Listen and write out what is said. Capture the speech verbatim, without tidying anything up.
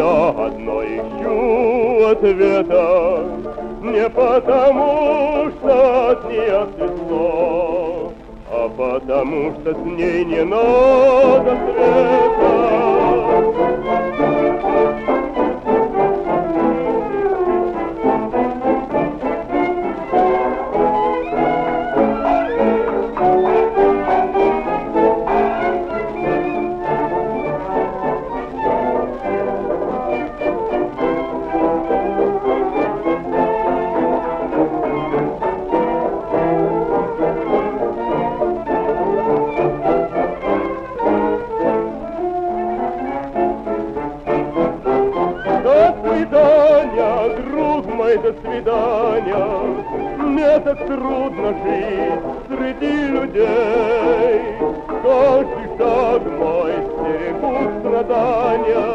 я одно ищу ответа, не потому, что от нее светло, а потому, что с ней не надо света. Друг мой, до свидания. Мне так трудно жить среди людей. Каждый шаг мой стерегут страдания.